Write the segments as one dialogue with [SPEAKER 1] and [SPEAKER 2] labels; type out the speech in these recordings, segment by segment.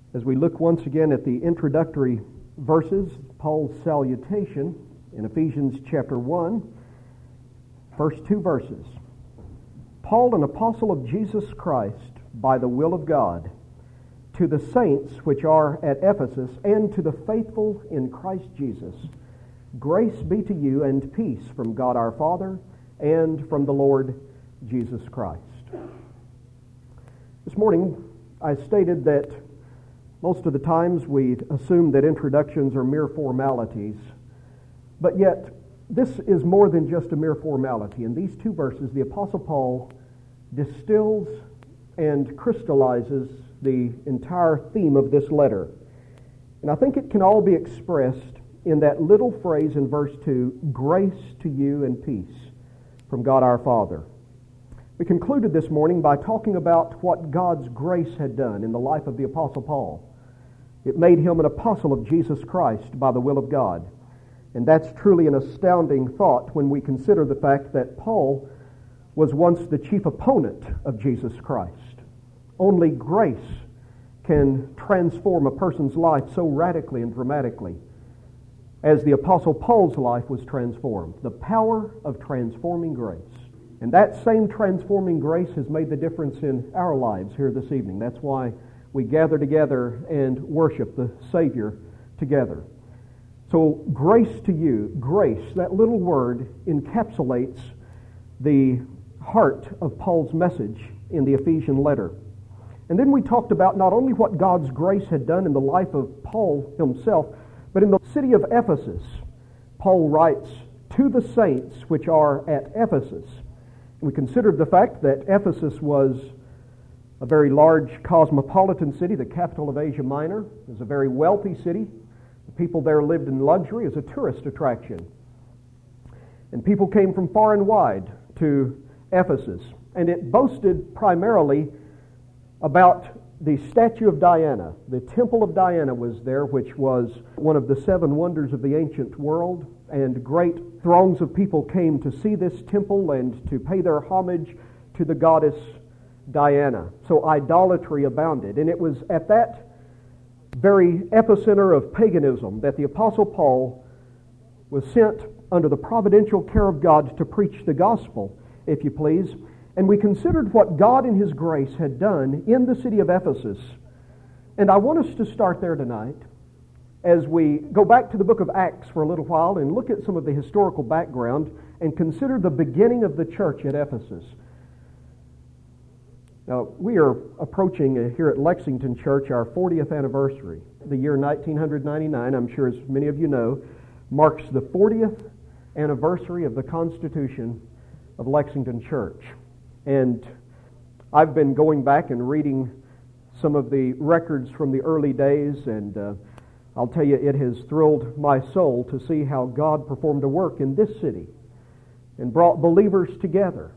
[SPEAKER 1] As we look once again at the introductory verses, Paul's salutation in Ephesians chapter 1, first two verses. Paul, an apostle of Jesus Christ, by the will of God, to the saints which are at Ephesus, and to the faithful in Christ Jesus, grace be to you and peace from God our Father and from the Lord Jesus Christ. This morning I stated that most of the times we assume that introductions are mere formalities, but yet this is more than just a mere formality. In these two verses, the Apostle Paul distills and crystallizes the entire theme of this letter. And I think it can all be expressed in that little phrase in verse 2, grace to you and peace from God our Father. We concluded this morning by talking about what God's grace had done in the life of the Apostle Paul. It made him an apostle of Jesus Christ by the will of God. And that's truly an astounding thought when we consider the fact that Paul was once the chief opponent of Jesus Christ. Only grace can transform a person's life so radically and dramatically as the Apostle Paul's life was transformed. The power of transforming grace. And that same transforming grace has made the difference in our lives here this evening. That's why we gather together and worship the Savior together. So grace to you, grace, that little word encapsulates the heart of Paul's message in the Ephesian letter. And then we talked about not only what God's grace had done in the life of Paul himself, but in the city of Ephesus. Paul writes, to the saints which are at Ephesus. We considered the fact that Ephesus was a very large cosmopolitan city, the capital of Asia Minor. It was a very wealthy city. The people there lived in luxury as a tourist attraction. And people came from far and wide to Ephesus. And it boasted primarily about the statue of Diana. The temple of Diana was there, which was one of the seven wonders of the ancient world. And great throngs of people came to see this temple and to pay their homage to the goddess Diana. So idolatry abounded. And it was at that very epicenter of paganism that the Apostle Paul was sent under the providential care of God to preach the gospel, if you please. And we considered what God in His grace had done in the city of Ephesus. And I want us to start there tonight as we go back to the book of Acts for a little while and look at some of the historical background and consider the beginning of the church at Ephesus. Now, we are approaching here at Lexington Church our 40th anniversary. The year 1999, I'm sure as many of you know, marks the 40th anniversary of the Constitution of Lexington Church. And I've been going back and reading some of the records from the early days, and I'll tell you, it has thrilled my soul to see how God performed a work in this city and brought believers together.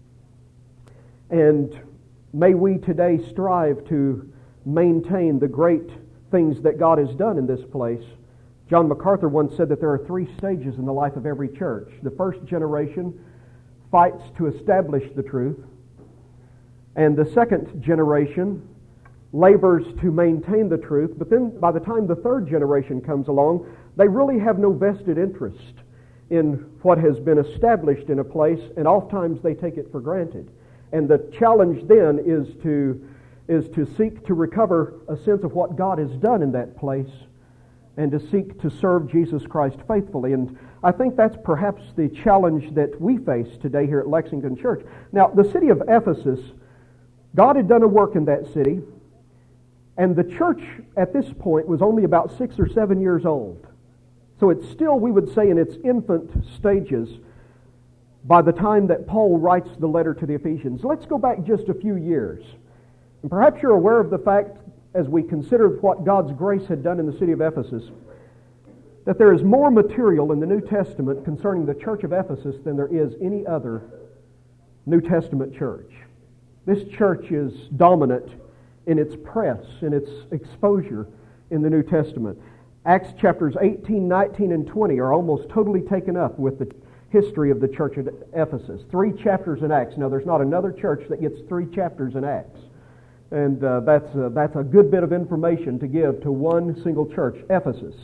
[SPEAKER 1] And may we today strive to maintain the great things that God has done in this place. John MacArthur once said that there are three stages in the life of every church. The first generation fights to establish the truth, and the second generation labors to maintain the truth, but then by the time the third generation comes along, they really have no vested interest in what has been established in a place, and oftentimes they take it for granted. And the challenge then is to seek to recover a sense of what God has done in that place and to seek to serve Jesus Christ faithfully. And I think that's perhaps the challenge that we face today here at Lexington Church. Now, the city of Ephesus, God had done a work in that city, and the church at this point was only about 6 or 7 years old. So it's still, we would say, in its infant stages by the time that Paul writes the letter to the Ephesians. Let's go back just a few years. And perhaps you're aware of the fact, as we consider what God's grace had done in the city of Ephesus, that there is more material in the New Testament concerning the church of Ephesus than there is any other New Testament church. This church is dominant in its press, in its exposure in the New Testament. Acts chapters 18, 19, and 20 are almost totally taken up with the history of the church at Ephesus. 3 chapters in Acts. Now, there's not another church that gets 3 chapters in Acts. And that's a good bit of information to give to one single church, Ephesus.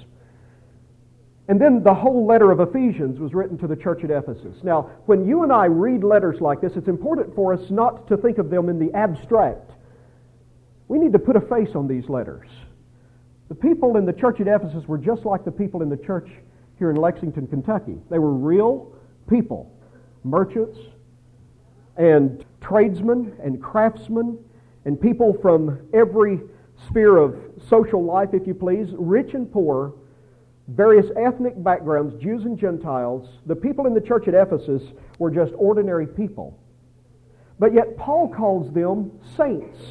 [SPEAKER 1] And then the whole letter of Ephesians was written to the church at Ephesus. Now, when you and I read letters like this, it's important for us not to think of them in the abstract. We need to put a face on these letters. The people in the church at Ephesus were just like the people in the church here in Lexington, Kentucky. They were real people, merchants and tradesmen and craftsmen and people from every sphere of social life, if you please, rich and poor, various ethnic backgrounds, Jews and Gentiles. The people in the church at Ephesus were just ordinary people. But yet Paul calls them saints.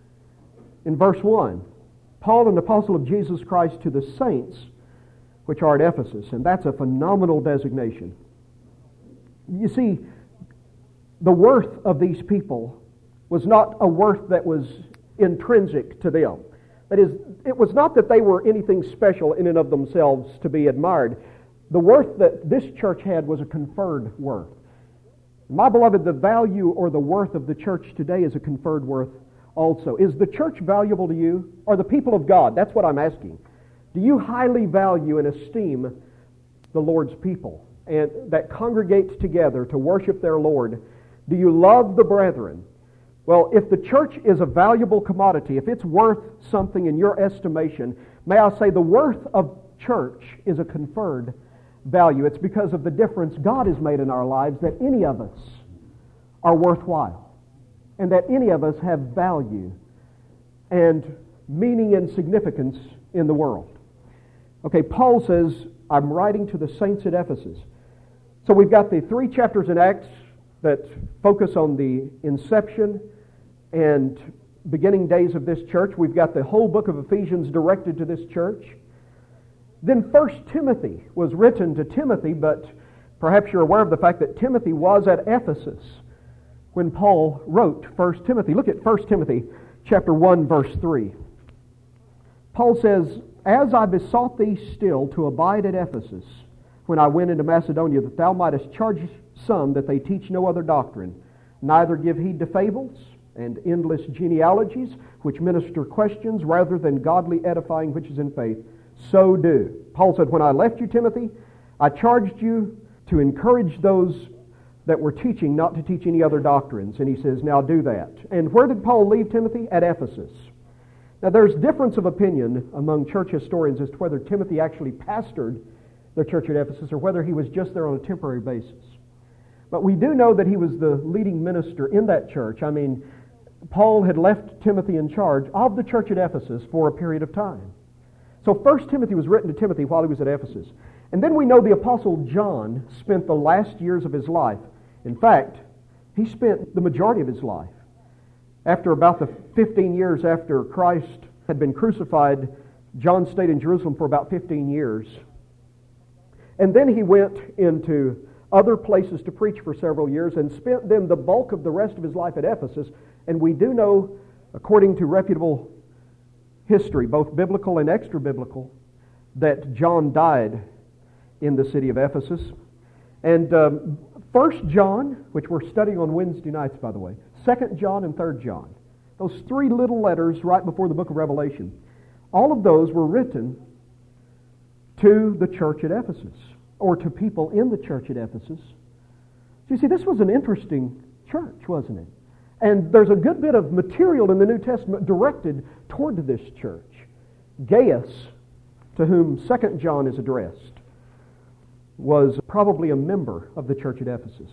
[SPEAKER 1] In verse 1, Paul, an apostle of Jesus Christ, to the saints which are at Ephesus. And that's a phenomenal designation. You see, the worth of these people was not a worth that was intrinsic to them. That is, it was not that they were anything special in and of themselves to be admired. The worth that this church had was a conferred worth. My beloved, the value or the worth of the church today is a conferred worth also. Is the church valuable to you? Or the people of God? That's what I'm asking. Do you highly value and esteem the Lord's people and that congregate together to worship their Lord? Do you love the brethren? Well, if the church is a valuable commodity, if it's worth something in your estimation, may I say the worth of church is a conferred value. It's because of the difference God has made in our lives that any of us are worthwhile and that any of us have value and meaning and significance in the world. Okay, Paul says, I'm writing to the saints at Ephesus. So we've got the 3 chapters in Acts that focus on the inception and beginning days of this church. We've got the whole book of Ephesians directed to this church. Then 1 Timothy was written to Timothy, but perhaps you're aware of the fact that Timothy was at Ephesus when Paul wrote 1 Timothy. Look at 1 Timothy chapter 1, verse 3. Paul says, As I besought thee still to abide at Ephesus when I went into Macedonia, that thou mightest charge some that they teach no other doctrine, neither give heed to fables and endless genealogies, which minister questions rather than godly edifying which is in faith, so do. Paul said, when I left you, Timothy, I charged you to encourage those that were teaching not to teach any other doctrines. And he says, now do that. And where did Paul leave Timothy? At Ephesus. Now there's difference of opinion among church historians as to whether Timothy actually pastored the church at Ephesus or whether he was just there on a temporary basis. But we do know that he was the leading minister in that church. I mean, Paul had left Timothy in charge of the church at Ephesus for a period of time. So 1 Timothy was written to Timothy while he was at Ephesus. And then we know the Apostle John spent the last years of his life. In fact, he spent the majority of his life. After about the 15 years after Christ had been crucified, John stayed in Jerusalem for about 15 years. And then he went into other places to preach for several years and spent then the bulk of the rest of his life at Ephesus. And we do know, according to reputable history, both biblical and extra-biblical, that John died in the city of Ephesus. And 1 John, which we're studying on Wednesday nights, by the way, 2 John and 3 John, those 3 little letters right before the book of Revelation, all of those were written to the church at Ephesus, or to people in the church at Ephesus. So you see, this was an interesting church, wasn't it? And there's a good bit of material in the New Testament directed toward this church. Gaius, to whom 2 John is addressed, was probably a member of the church at Ephesus.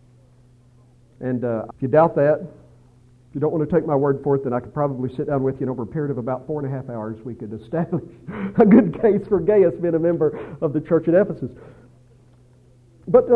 [SPEAKER 1] And if you doubt that, if you don't want to take my word for it, then I could probably sit down with you, and over a period of about 4.5 hours, we could establish a good case for Gaius being a member of the church at Ephesus. But,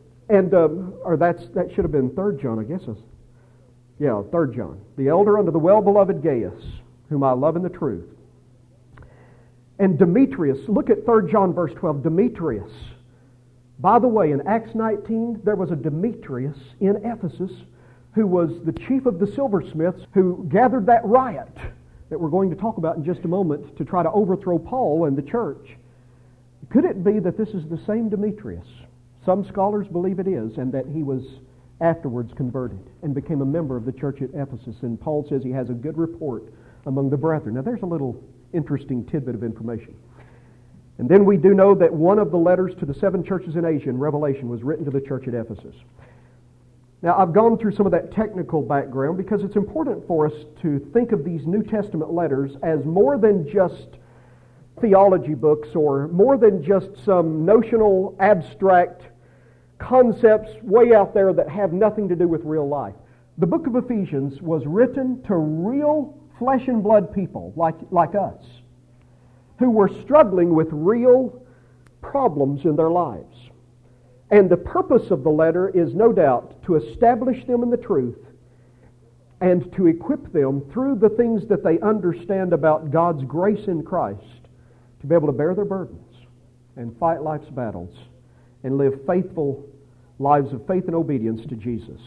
[SPEAKER 1] that should have been 3 John, I guess. 3 John. The elder unto the well-beloved Gaius, whom I love in the truth. And Demetrius, look at 3 John verse 12, Demetrius. By the way, in Acts 19, there was a Demetrius in Ephesus who was the chief of the silversmiths who gathered that riot that we're going to talk about in just a moment to try to overthrow Paul and the church. Could it be that this is the same Demetrius? Some scholars believe it is, and that he was afterwards converted and became a member of the church at Ephesus. And Paul says he has a good report among the brethren. Now there's a little interesting tidbit of information. And then we do know that one of the letters to the 7 churches in Asia in Revelation was written to the church at Ephesus. Now, I've gone through some of that technical background because it's important for us to think of these New Testament letters as more than just theology books or more than just some notional, abstract concepts way out there that have nothing to do with real life. The book of Ephesians was written to real flesh and blood people like us who were struggling with real problems in their lives. And the purpose of the letter is no doubt to establish them in the truth and to equip them through the things that they understand about God's grace in Christ to be able to bear their burdens and fight life's battles and live faithful lives of faith and obedience to Jesus.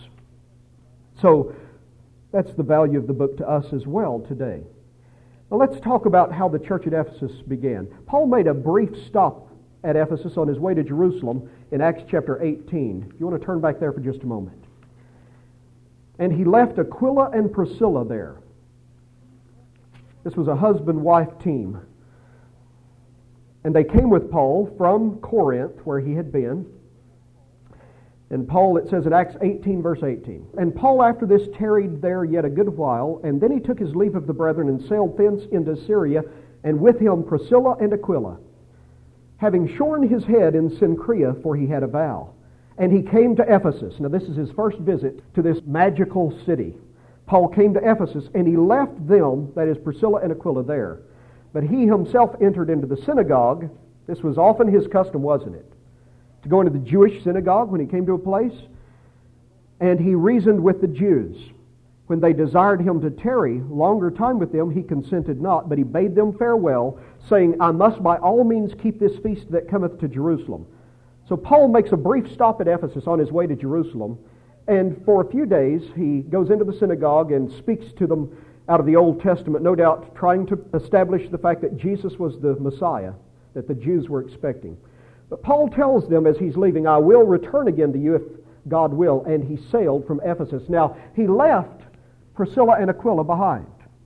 [SPEAKER 1] So that's the value of the book to us as well today. Now let's talk about how the church at Ephesus began. Paul made a brief stop at Ephesus on his way to Jerusalem in Acts chapter 18. If you want to turn back there for just a moment. And he left Aquila and Priscilla there. This was a husband-wife team. And they came with Paul from Corinth, where he had been. And Paul, it says in Acts 18, verse 18, "And Paul after this tarried there yet a good while, and then he took his leave of the brethren and sailed thence into Syria, and with him Priscilla and Aquila, having shorn his head in Cenchrea, for he had a vow. And he came to Ephesus." Now this is his first visit to this magical city. Paul came to Ephesus, and he left them, that is Priscilla and Aquila, there. But he himself entered into the synagogue. This was often his custom, wasn't it? To go into the Jewish synagogue when he came to a place. And he reasoned with the Jews. When they desired him to tarry longer time with them, he consented not, but he bade them farewell, saying, "I must by all means keep this feast that cometh to Jerusalem." So Paul makes a brief stop at Ephesus on his way to Jerusalem, and for a few days he goes into the synagogue and speaks to them out of the Old Testament, no doubt trying to establish the fact that Jesus was the Messiah that the Jews were expecting. But Paul tells them as he's leaving, "I will return again to you if God will," and he sailed from Ephesus. Now, he left Priscilla and Aquila behind.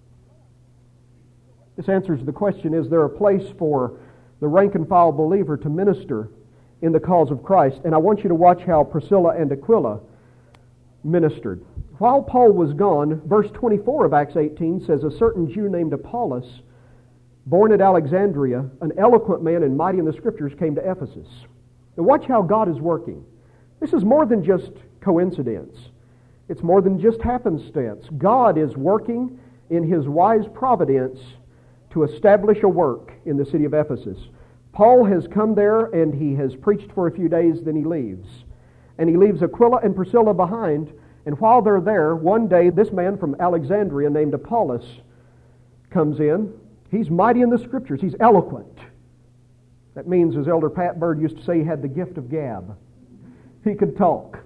[SPEAKER 1] This answers the question, is there a place for the rank and file believer to minister in the cause of Christ? And I want you to watch how Priscilla and Aquila ministered. While Paul was gone, verse 24 of Acts 18 says, "A certain Jew named Apollos, born at Alexandria, an eloquent man and mighty in the Scriptures, came to Ephesus." Now watch how God is working. This is more than just coincidence. It's more than just happenstance. God is working in His wise providence to establish a work in the city of Ephesus. Paul has come there and he has preached for a few days, then he leaves. And he leaves Aquila and Priscilla behind. And while they're there, one day this man from Alexandria named Apollos comes in. He's mighty in the Scriptures. He's eloquent. That means, as Elder Pat Bird used to say, he had the gift of gab. He could talk.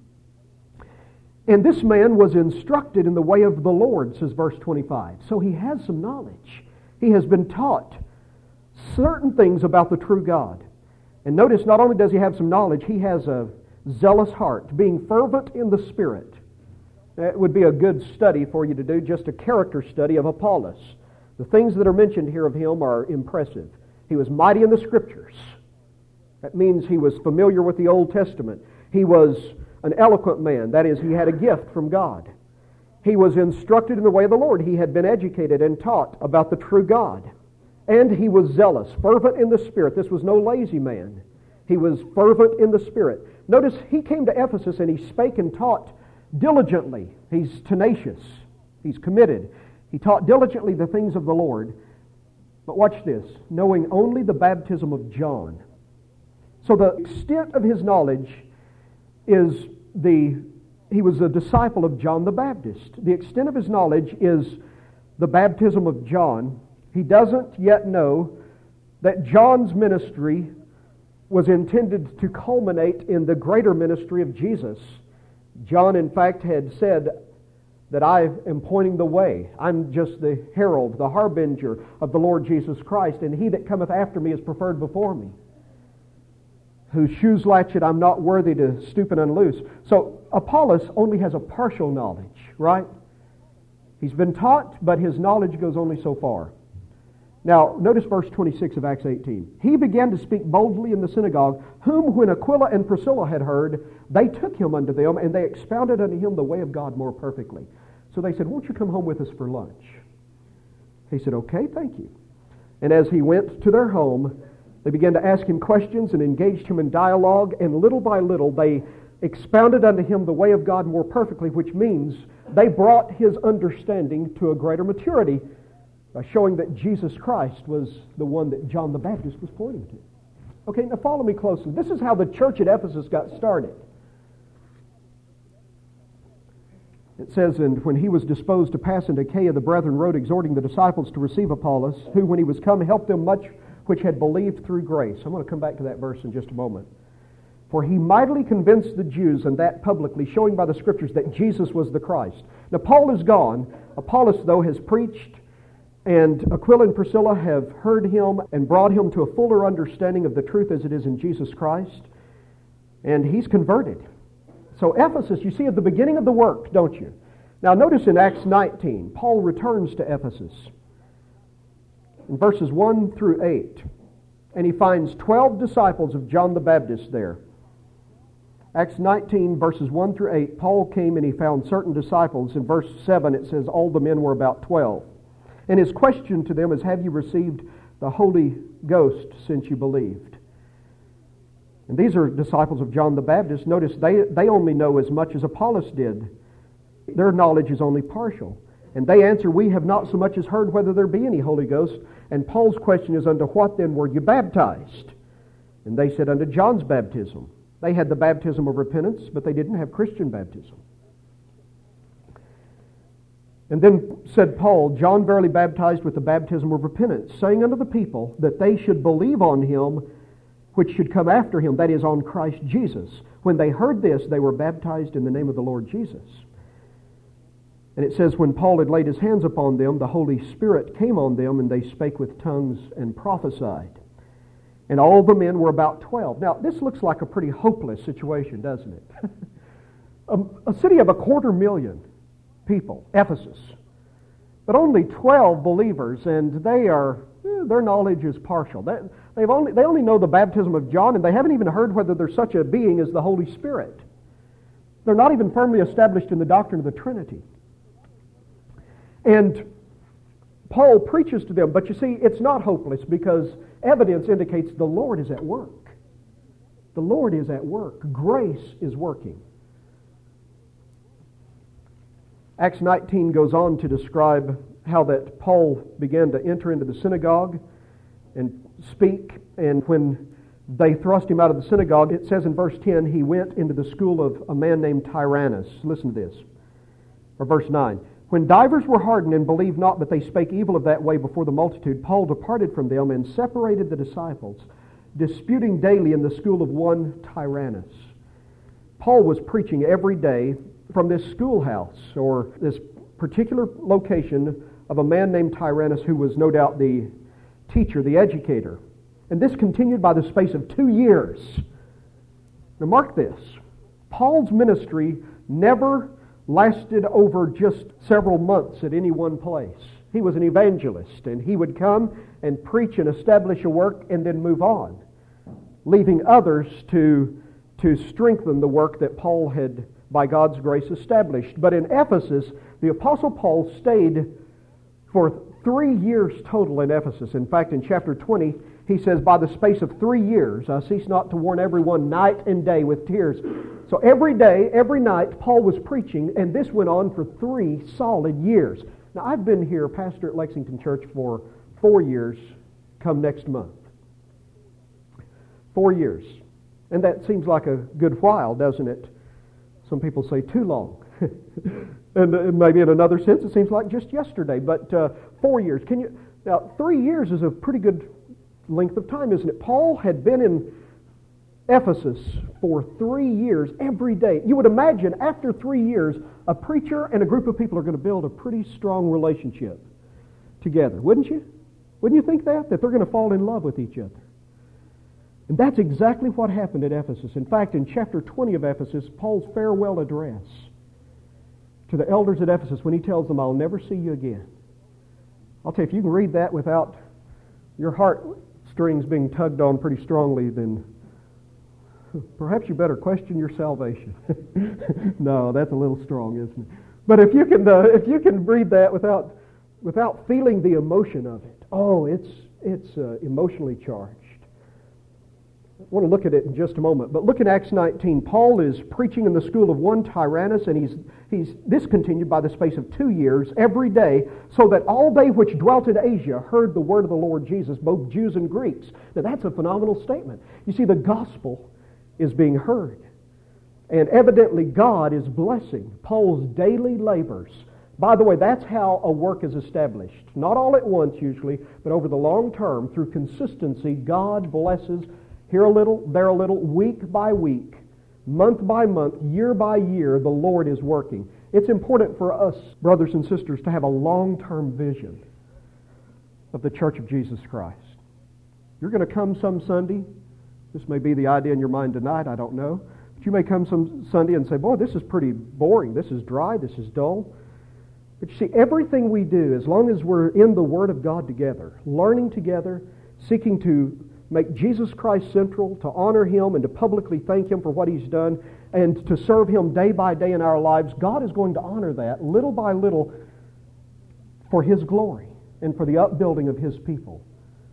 [SPEAKER 1] And this man was instructed in the way of the Lord, says verse 25. So he has some knowledge. He has been taught certain things about the true God. And notice, not only does he have some knowledge, he has a zealous heart, being fervent in the Spirit. It would be a good study for you to do, just a character study of Apollos. The things that are mentioned here of him are impressive. He was mighty in the Scriptures. That means he was familiar with the Old Testament. He was an eloquent man. That is, he had a gift from God. He was instructed in the way of the Lord. He had been educated and taught about the true God. And he was zealous, fervent in the Spirit. This was no lazy man. He was fervent in the Spirit. Notice he came to Ephesus and he spake and taught diligently. He's tenacious. He's committed. He taught diligently the things of the Lord. But watch this, knowing only the baptism of John. So the extent of his knowledge is he was a disciple of John the Baptist. The extent of his knowledge is the baptism of John. He doesn't yet know that John's ministry was intended to culminate in the greater ministry of Jesus. John, in fact, had said that I am pointing the way. I'm just the herald, the harbinger of the Lord Jesus Christ, and he that cometh after me is preferred before me. whose shoes latchet I'm not worthy to stoop and unloose. So Apollos only has a partial knowledge, right? He's been taught, but his knowledge goes only so far. Now, notice verse 26 of Acts 18. He began to speak boldly in the synagogue, whom when Aquila and Priscilla had heard, they took him unto them, and they expounded unto him the way of God more perfectly. So they said, won't you come home with us for lunch? He said, okay, thank you. And as he went to their home, they began to ask him questions and engaged him in dialogue, and little by little they expounded unto him the way of God more perfectly, which means they brought his understanding to a greater maturity by showing that Jesus Christ was the one that John the Baptist was pointing to. Okay, now follow me closely. This is how the church at Ephesus got started. It says, and when he was disposed to pass into Achaia, the brethren wrote, exhorting the disciples to receive Apollos, who, when he was come, helped them much which had believed through grace. I'm going to come back to that verse in just a moment. For he mightily convinced the Jews, and that publicly, showing by the Scriptures that Jesus was the Christ. Now, Paul is gone. Apollos, though, has preached, and Aquila and Priscilla have heard him and brought him to a fuller understanding of the truth as it is in Jesus Christ. And he's converted. So Ephesus, you see at the beginning of the work, don't you? Now notice in Acts 19, Paul returns to Ephesus in verses 1 through 8. And he finds 12 disciples of John the Baptist there. Acts 19, verses 1 through 8, Paul came and he found certain disciples. In verse 7, it says, all the men were about 12. And his question to them is, have you received the Holy Ghost since you believed? And these are disciples of John the Baptist. Notice they only know as much as Apollos did. Their knowledge is only partial. And they answer, we have not so much as heard whether there be any Holy Ghost. And Paul's question is, unto what then were you baptized? And they said, unto John's baptism. They had the baptism of repentance, but they didn't have Christian baptism. And then said Paul, John verily baptized with the baptism of repentance, saying unto the people that they should believe on him which should come after him, that is, on Christ Jesus. When they heard this, they were baptized in the name of the Lord Jesus. And it says, when Paul had laid his hands upon them, the Holy Spirit came on them, and they spake with tongues and prophesied. And all the men were about 12. Now, this looks like a pretty hopeless situation, doesn't it? A city of 250,000 people, Ephesus, but only 12 believers, and their knowledge is partial. They only know the baptism of John, and they haven't even heard whether there's such a being as the Holy Spirit. They're not even firmly established in the doctrine of the Trinity. And Paul preaches to them, but you see, it's not hopeless because evidence indicates the Lord is at work. The Lord is at work. Grace is working. Acts 19 goes on to describe how that Paul began to enter into the synagogue and speak, and when they thrust him out of the synagogue, it says in verse 10, he went into the school of a man named Tyrannus. Listen to this. Or verse 9. When divers were hardened and believed not, but they spake evil of that way before the multitude, Paul departed from them and separated the disciples, disputing daily in the school of one Tyrannus. Paul was preaching every day from this schoolhouse, or this particular location of a man named Tyrannus, who was no doubt the teacher, the educator. And this continued by the space of 2 years. Now mark this. Paul's ministry never lasted over just several months at any one place. He was an evangelist, and he would come and preach and establish a work and then move on, leaving others to strengthen the work that Paul had, by God's grace, established. But in Ephesus, the Apostle Paul stayed for 3 years total in Ephesus. In fact, in chapter 20, he says, by the space of 3 years, I cease not to warn everyone night and day with tears. So every day, every night, Paul was preaching, and this went on for 3 solid years. Now, I've been here, pastor at Lexington Church, for 4 years, come next month. 4 years. And that seems like a good while, doesn't it? Some people say too long. And maybe in another sense, it seems like just yesterday. But 4 years. Now, 3 years is a pretty good length of time, isn't it? Paul had been in Ephesus for 3 years every day. You would imagine after 3 years, a preacher and a group of people are going to build a pretty strong relationship together, wouldn't you? Wouldn't you think that? That they're going to fall in love with each other. And that's exactly what happened at Ephesus. In fact, in chapter 20 of Ephesus, Paul's farewell address to the elders at Ephesus, when he tells them, I'll never see you again. I'll tell you, if you can read that without your heartstrings being tugged on pretty strongly, then perhaps you better question your salvation. No, that's a little strong, isn't it? But if you can read that without feeling the emotion of it, it's emotionally charged. I want to look at it in just a moment. But look at Acts 19. Paul is preaching in the school of one Tyrannus, and this continued by the space of 2 years, every day, so that all they which dwelt in Asia heard the word of the Lord Jesus, both Jews and Greeks. Now that's a phenomenal statement. You see, the gospel is being heard. And evidently God is blessing Paul's daily labors. By the way, that's how a work is established. Not all at once usually, but over the long term, through consistency, God blesses here a little, there a little, week by week, month by month, year by year, the Lord is working. It's important for us, brothers and sisters, to have a long-term vision of the Church of Jesus Christ. You're going to come some Sunday. This may be the idea in your mind tonight, I don't know. But you may come some Sunday and say, boy, this is pretty boring. This is dry. This is dull. But you see, everything we do, as long as we're in the Word of God together, learning together, seeking to make Jesus Christ central, to honor Him and to publicly thank Him for what He's done, and to serve Him day by day in our lives, God is going to honor that little by little for His glory and for the upbuilding of His people.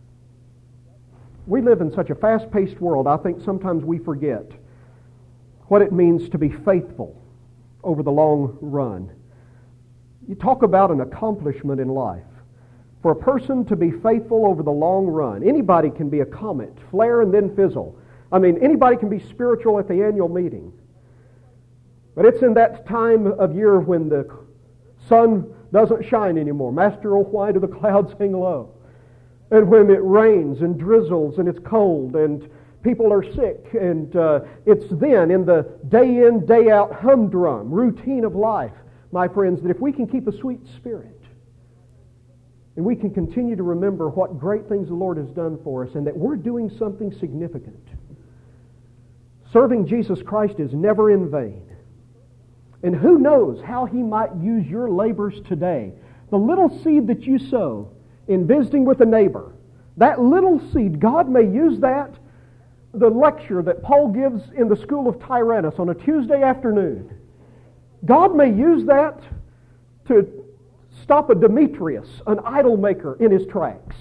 [SPEAKER 1] We live in such a fast-paced world, I think sometimes we forget what it means to be faithful over the long run. You talk about an accomplishment in life. For a person to be faithful over the long run, anybody can be a comet, flare and then fizzle. I mean, anybody can be spiritual at the annual meeting. But it's in that time of year when the sun doesn't shine anymore. Master, oh, why do the clouds hang low? And when it rains and drizzles and it's cold and people are sick, and it's then in the day in, day out humdrum routine of life, my friends, that if we can keep a sweet spirit, and we can continue to remember what great things the Lord has done for us and that we're doing something significant. Serving Jesus Christ is never in vain. And who knows how He might use your labors today. The little seed that you sow in visiting with a neighbor, that little seed, God may use that. The lecture that Paul gives in the school of Tyrannus on a Tuesday afternoon, God may use that to stop a Demetrius, an idol maker, in his tracks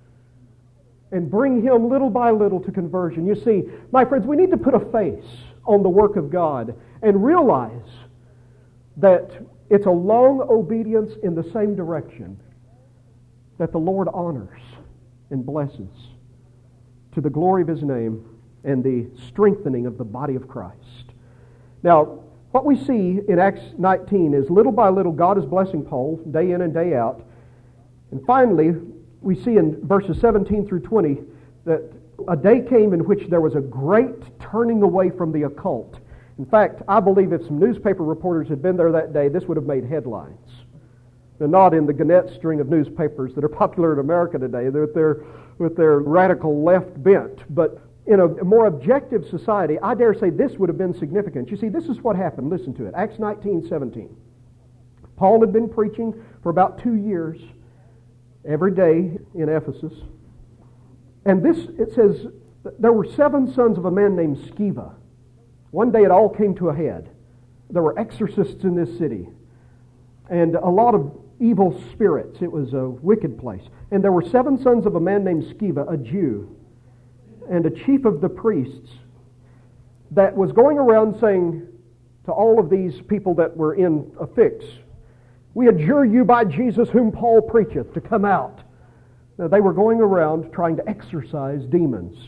[SPEAKER 1] and bring him little by little to conversion. You see, my friends, we need to put a face on the work of God and realize that it's a long obedience in the same direction that the Lord honors and blesses to the glory of His name and the strengthening of the body of Christ. Now, what we see in Acts 19 is little by little God is blessing Paul day in and day out. And finally, we see in verses 17 through 20 that a day came in which there was a great turning away from the occult. In fact, I believe if some newspaper reporters had been there that day, this would have made headlines. They're not in the Gannett string of newspapers that are popular in America today. They're with their radical left bent. But in a more objective society, I dare say this would have been significant. You see, this is what happened. Listen to it. Acts 19:17. Paul had been preaching for about 2 years, every day in Ephesus. And this, it says, there were 7 sons of a man named Sceva. One day it all came to a head. There were exorcists in this city, and a lot of evil spirits. It was a wicked place. And there were 7 sons of a man named Sceva, a Jew, and a chief of the priests, that was going around saying to all of these people that were in a fix, "We adjure you by Jesus whom Paul preacheth to come out." Now, they were going around trying to exorcise demons.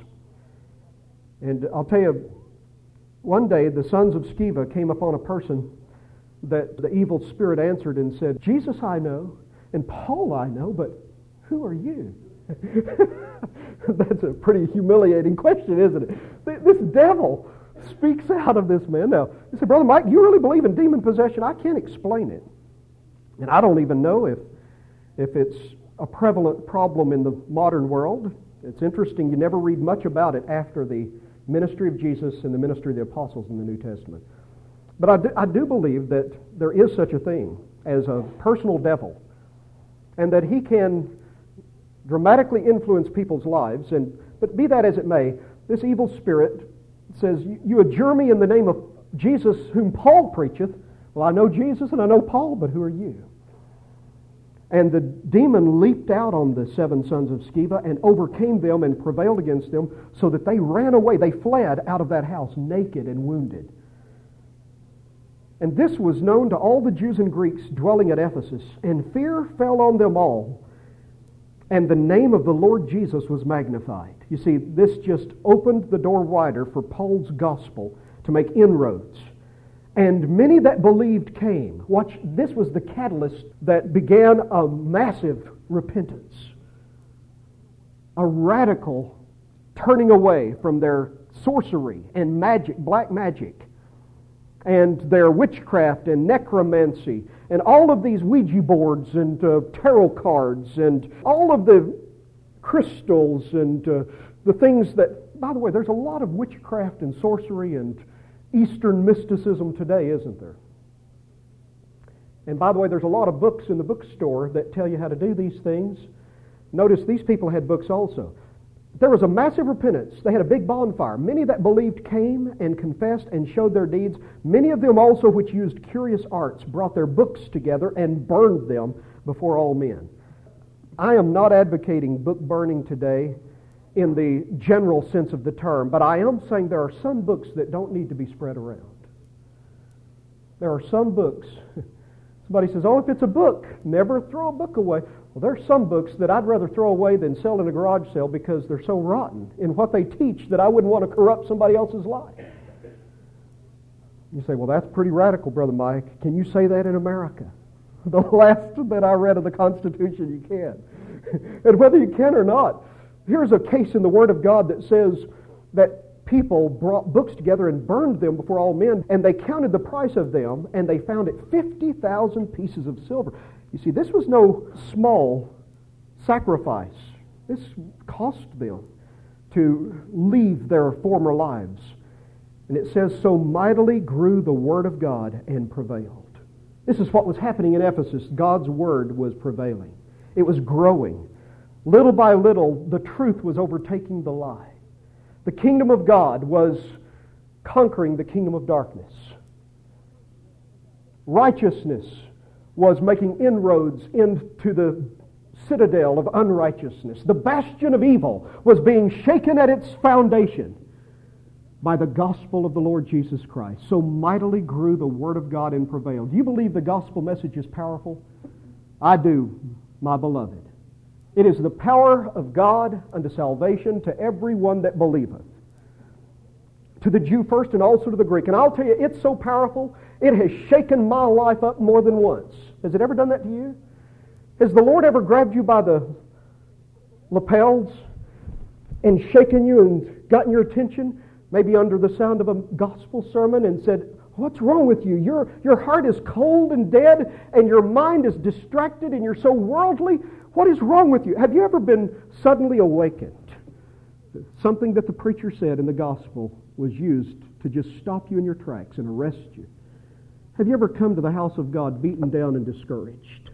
[SPEAKER 1] And I'll tell you, one day the sons of Sceva came upon a person that the evil spirit answered and said, "Jesus I know, and Paul I know, but who are you?" That's a pretty humiliating question, isn't it? This devil speaks out of this man. Now, you say, "Brother Mike, you really believe in demon possession?" I can't explain it. And I don't even know if it's a prevalent problem in the modern world. It's interesting, you never read much about it after the ministry of Jesus and the ministry of the apostles in the New Testament. But I do believe that there is such a thing as a personal devil, and that he can dramatically influence people's lives. But be that as it may, this evil spirit says, you adjure me in the name of Jesus whom Paul preacheth. Well, I know Jesus and I know Paul, but who are you? And the demon leaped out on the 7 sons of Sceva and overcame them and prevailed against them, so that they ran away. They fled out of that house naked and wounded. And this was known to all the Jews and Greeks dwelling at Ephesus, and fear fell on them all, and the name of the Lord Jesus was magnified. You see, this just opened the door wider for Paul's gospel to make inroads. And many that believed came. Watch, this was the catalyst that began a massive repentance. A radical turning away from their sorcery and magic, black magic, and their witchcraft and necromancy, and all of these Ouija boards and tarot cards and all of the crystals and the things that, by the way, there's a lot of witchcraft and sorcery and Eastern mysticism today, isn't there? And by the way, there's a lot of books in the bookstore that tell you how to do these things. Notice these people had books also. There was a massive repentance. They had a big bonfire. Many that believed came and confessed and showed their deeds. Many of them also, which used curious arts, brought their books together and burned them before all men. I am not advocating book burning today in the general sense of the term, but I am saying there are some books that don't need to be spread around. There are some books. Somebody says, oh, if it's a book, never throw a book away. Well, there's some books that I'd rather throw away than sell in a garage sale because they're so rotten in what they teach that I wouldn't want to corrupt somebody else's life. You say, well, that's pretty radical, Brother Mike. Can you say that in America? The last that I read of the Constitution, you can. And whether you can or not, here's a case in the Word of God that says that people brought books together and burned them before all men, and they counted the price of them, and they found it 50,000 pieces of silver. You see, this was no small sacrifice. This cost them to leave their former lives. And it says, so mightily grew the Word of God and prevailed. This is what was happening in Ephesus. God's Word was prevailing. It was growing. Little by little, the truth was overtaking the lie. The kingdom of God was conquering the kingdom of darkness. Righteousness was making inroads into the citadel of unrighteousness. The bastion of evil was being shaken at its foundation by the gospel of the Lord Jesus Christ. So mightily grew the Word of God and prevailed. Do you believe the gospel message is powerful? I do, my beloved. It is the power of God unto salvation to everyone that believeth. To the Jew first and also to the Greek. And I'll tell you, it's so powerful, it has shaken my life up more than once. Has it ever done that to you? Has the Lord ever grabbed you by the lapels and shaken you and gotten your attention, maybe under the sound of a gospel sermon, and said, what's wrong with you? Your heart is cold and dead, and your mind is distracted, and you're so worldly. What is wrong with you? Have you ever been suddenly awakened? Something that the preacher said in the gospel was used to just stop you in your tracks and arrest you. Have you ever come to the house of God beaten down and discouraged?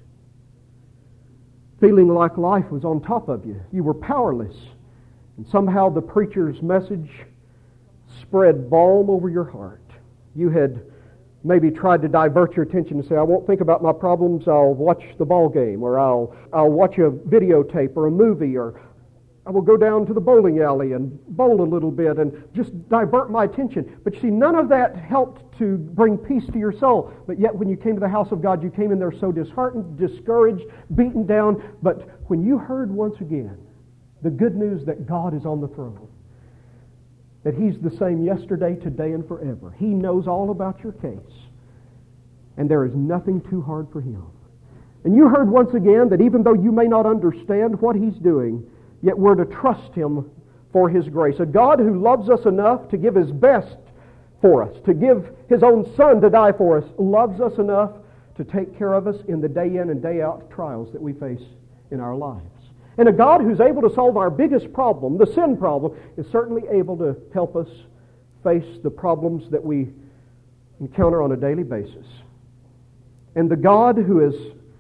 [SPEAKER 1] Feeling like life was on top of you. You were powerless. And somehow the preacher's message spread balm over your heart. You had maybe tried to divert your attention and say, I won't think about my problems, I'll watch the ball game, or I'll watch a videotape or a movie, or I will go down to the bowling alley and bowl a little bit and just divert my attention. But you see, none of that helped to bring peace to your soul. But yet when you came to the house of God, you came in there so disheartened, discouraged, beaten down. But when you heard once again the good news that God is on the throne, that He's the same yesterday, today, and forever. He knows all about your case. And there is nothing too hard for Him. And you heard once again that even though you may not understand what He's doing, yet we're to trust Him for His grace. A God who loves us enough to give His best for us, to give His own Son to die for us, loves us enough to take care of us in the day in and day out trials that we face in our lives. And a God who's able to solve our biggest problem, the sin problem, is certainly able to help us face the problems that we encounter on a daily basis. And the God who has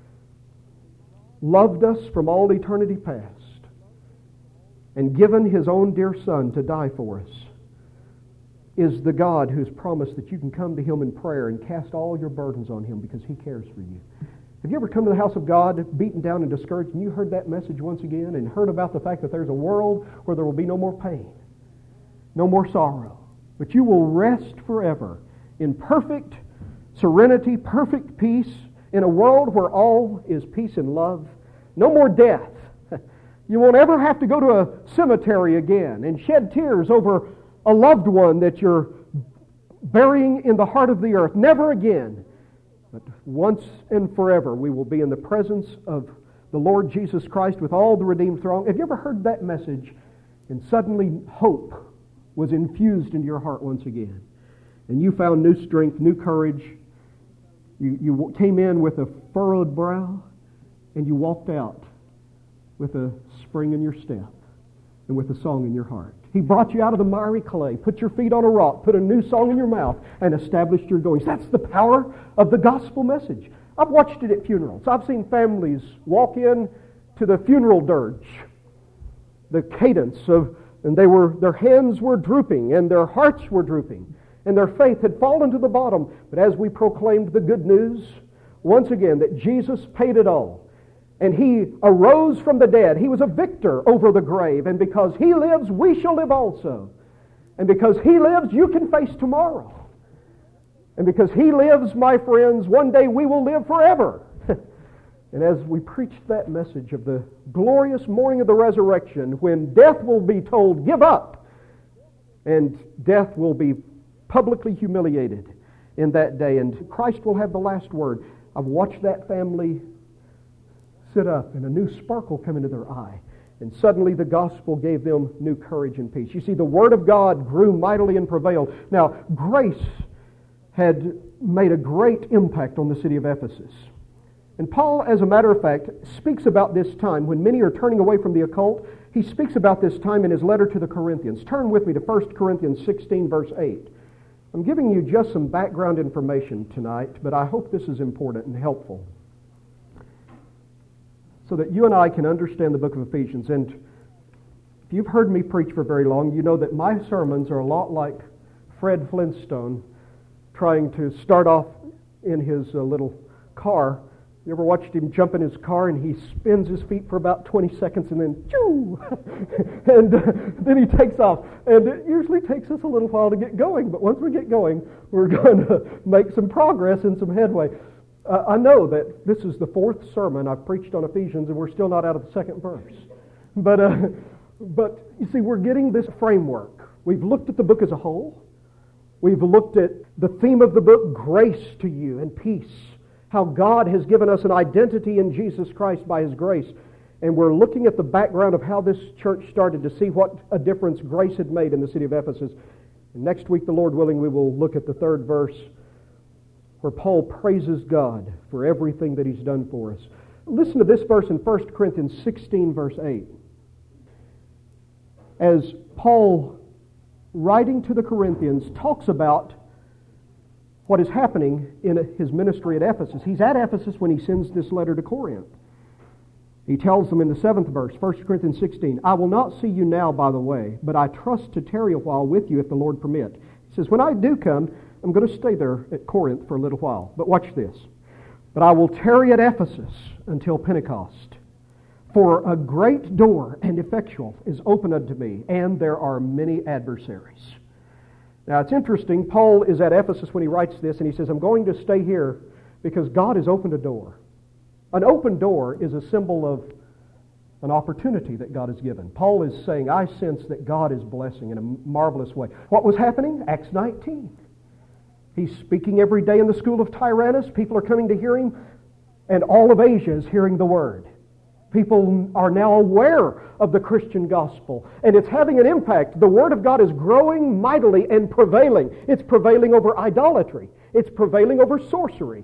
[SPEAKER 1] loved us from all eternity past and given His own dear Son to die for us is the God who's promised that you can come to Him in prayer and cast all your burdens on Him because He cares for you. Have you ever come to the house of God beaten down and discouraged, and you heard that message once again and heard about the fact that there's a world where there will be no more pain, no more sorrow, but you will rest forever in perfect serenity, perfect peace, in a world where all is peace and love, no more death. You won't ever have to go to a cemetery again and shed tears over a loved one that you're burying in the heart of the earth. Never again. But once and forever we will be in the presence of the Lord Jesus Christ with all the redeemed throng. Have you ever heard that message and suddenly hope was infused into your heart once again? And you found new strength, new courage. You came in with a furrowed brow and you walked out with a spring in your step and with a song in your heart. He brought you out of the miry clay, put your feet on a rock, put a new song in your mouth, and established your goings. That's the power of the gospel message. I've watched it at funerals. I've seen families walk in to the funeral dirge, the cadence of, and their hands were drooping, and their hearts were drooping, and their faith had fallen to the bottom. But as we proclaimed the good news, once again, that Jesus paid it all, and He arose from the dead. He was a victor over the grave. And because He lives, we shall live also. And because He lives, you can face tomorrow. And because He lives, my friends, one day we will live forever. And as we preached that message of the glorious morning of the resurrection, when death will be told, give up, and death will be publicly humiliated in that day, and Christ will have the last word. I've watched that family sit up and a new sparkle come into their eye. And suddenly the gospel gave them new courage and peace. You see, the Word of God grew mightily and prevailed. Now, grace had made a great impact on the city of Ephesus. And Paul, as a matter of fact, speaks about this time when many are turning away from the occult. He speaks about this time in his letter to the Corinthians. Turn with me to 1 Corinthians 16, verse 8. I'm giving you just some background information tonight, but I hope this is important and helpful, so that you and I can understand the book of Ephesians. And if you've heard me preach for very long, you know that my sermons are a lot like Fred Flintstone trying to start off in his little car. You ever watched him jump in his car and he spins his feet for about 20 seconds and then, choo! And then he takes off. And it usually takes us a little while to get going, but once we get going, we're going to make some progress and some headway. I know that this is the fourth sermon I've preached on Ephesians, and we're still not out of the second verse. But you see, we're getting this framework. We've looked at the book as a whole. We've looked at the theme of the book, grace to you and peace. How God has given us an identity in Jesus Christ by His grace. And we're looking at the background of how this church started to see what a difference grace had made in the city of Ephesus. And next week, the Lord willing, we will look at the third verse, where Paul praises God for everything that He's done for us. Listen to this verse in 1 Corinthians 16, verse 8. As Paul, writing to the Corinthians, talks about what is happening in his ministry at Ephesus. He's at Ephesus when he sends this letter to Corinth. He tells them in the 7th verse, 1 Corinthians 16, I will not see you now, by the way, but I trust to tarry a while with you if the Lord permit. He says, when I do come, I'm going to stay there at Corinth for a little while. But watch this. But I will tarry at Ephesus until Pentecost. For a great door and effectual is open unto me, and there are many adversaries. Now it's interesting, Paul is at Ephesus when he writes this, and he says, I'm going to stay here because God has opened a door. An open door is a symbol of an opportunity that God has given. Paul is saying, I sense that God is blessing in a marvelous way. What was happening? Acts 19. He's speaking every day in the school of Tyrannus. People are coming to hear him, and all of Asia is hearing the word. People are now aware of the Christian gospel, and it's having an impact. The Word of God is growing mightily and prevailing. It's prevailing over idolatry. It's prevailing over sorcery.